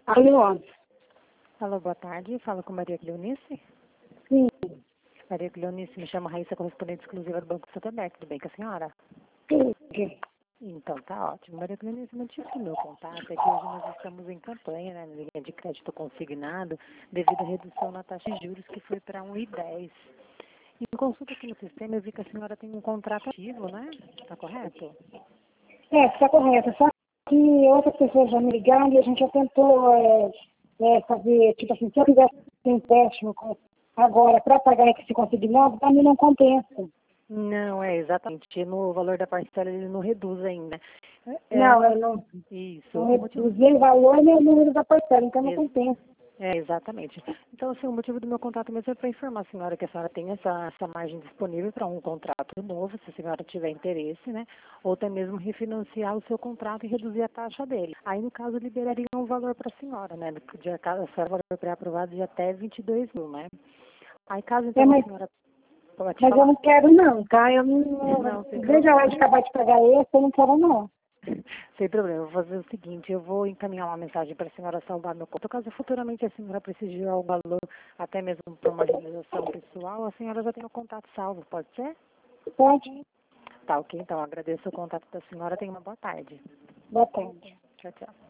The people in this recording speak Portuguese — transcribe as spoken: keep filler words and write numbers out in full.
Alô? Alô, boa tarde. Falo com Maria Cleonice. Sim. Maria Cleonice, me chamo Raíssa, correspondente exclusiva do Banco Santander. Tudo bem com a senhora? Sim. Então, tá ótimo. Maria Cleonice, o motivo do meu contato é que hoje nós estamos em campanha, né, na linha de crédito consignado, devido à redução na taxa de juros que foi para um vírgula dez. Em consulta aqui no sistema, eu vi que a senhora tem um contrato ativo, né? Tá correto? É, está correto. Só que outras pessoas já me ligaram e a gente já tentou é, é, fazer, tipo assim, se eu fizesse um empréstimo com- agora para pagar esse consignado, para mim não compensa. Não, é exatamente. No valor da parcela ele não reduz ainda. É, Não, eu não, isso. não O motivo reduzir o valor nem o número da parcela, então não compensa. É, exatamente. Então, assim, o motivo do meu contato mesmo é para informar a senhora que a senhora tem essa, essa margem disponível para um contrato novo, se a senhora tiver interesse, né? Ou até mesmo refinanciar o seu contrato e reduzir a taxa dele. Aí, no caso, liberaria um valor para a senhora, né? De, a senhora valor pré-aprovado de até vinte e dois mil, né? Aí, caso, É, então, a mas, senhora pode mas eu falar. não quero não, tá? Eu não, Não, sem veja a hora de problema. acabar de pagar esse, eu não quero não. Sem problema, eu vou fazer o seguinte, eu vou encaminhar uma mensagem para a senhora salvar meu conto. Caso futuramente a senhora precise de algum valor, até mesmo para uma realização pessoal, a senhora já tem o contato salvo, pode ser? Pode? Tá, ok, então agradeço o contato da senhora, tenha uma boa tarde. Boa tarde. Tchau, tchau.